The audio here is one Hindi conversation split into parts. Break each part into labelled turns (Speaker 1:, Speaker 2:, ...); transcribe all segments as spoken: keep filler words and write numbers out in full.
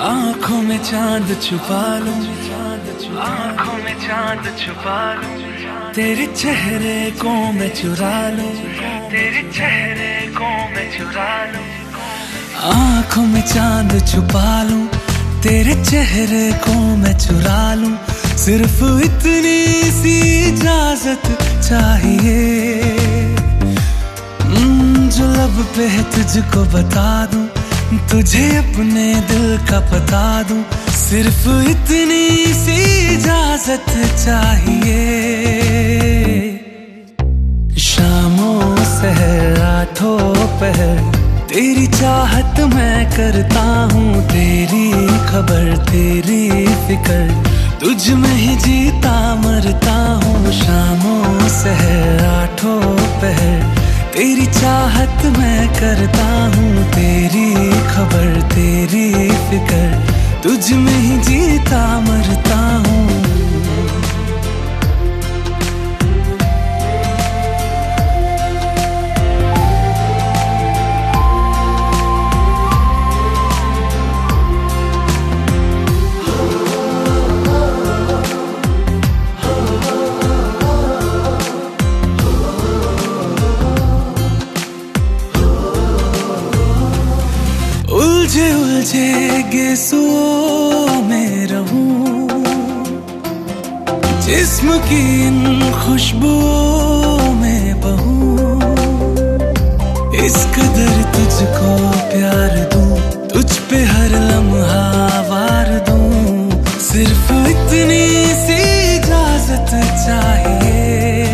Speaker 1: आँखों में चांद छुपा लूं, आँखों में चांद छुपा लूं, तेरे चेहरे को मैं चुरा लूं, तेरे चेहरे को मैं चुरा लूं। आँखों में चांद छुपा लूं, तेरे चेहरे को मैं चुरा लूं, सिर्फ इतनी सी इजाजत चाहिए। जो लब पे है तुझको बता दूं, तुझे अपने दिल का पता दूं, सिर्फ इतनी सी इजाजत चाहिए। शामों सहर रातों पहर तेरी चाहत मैं करता हूँ, तेरी खबर तेरी फिक्र तुझ में ही जीता मरता हूँ। शामों सहर रातों पहर तेरी चाहत मैं करता हूँ, तेरी खबर तेरी फिक्र तुझ में ही जीता मरता हूँ। उलझे उलझे गेसुओं में रहूं, जिस्म की इन खुशबुओं में बहूं, इस कदर तुझको प्यार दूं, तुझ पे हर लम्हा वार दूं, सिर्फ इतनी सी इजाजत चाहिए।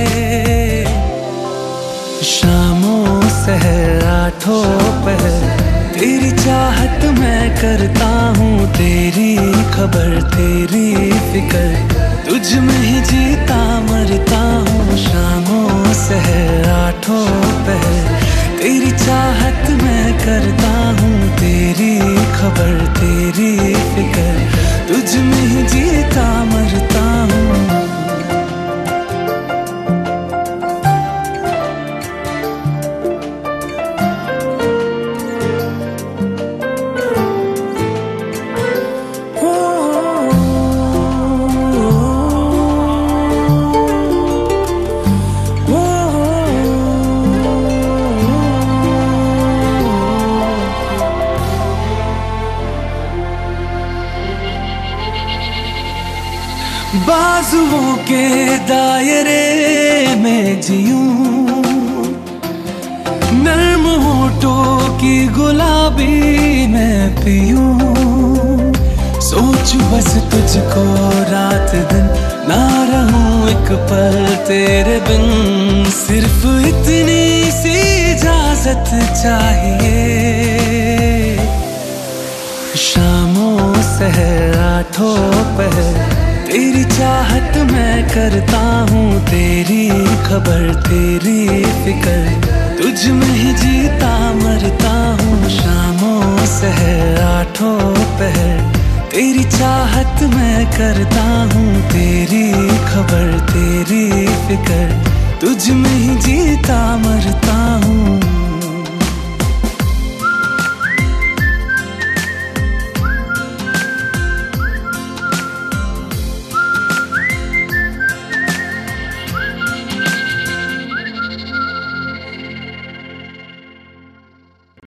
Speaker 1: शामों सहर रातों पहर तेरी चाहत मैं करता हूँ, तेरी खबर तेरी फिक्र तुझ में ही जीता मरता हूँ। शामों सहर रातों पहर तेरी चाहत मैं करता हूँ, तेरी खबर तेरी फिक्र तुझ में ही जीता मरता हूँ। बाजुओं के दायरे में जीऊं, नर्म होठों की गुलाबी मैं पीऊं, सोचूं बस तुझको रात दिन, ना रहूं एक पल तेरे बिन, सिर्फ इतनी सी इजाजत चाहिए। शामों सहर रातों पहर तेरी चाहत मैं करता हूँ, तेरी खबर तेरी फिक्र तुझ में ही जीता मरता हूँ। शामों सहर रातों पहर तेरी चाहत मैं करता हूँ, तेरी खबर तेरी फिक्र तुझ में ही जीता मरता हूँ।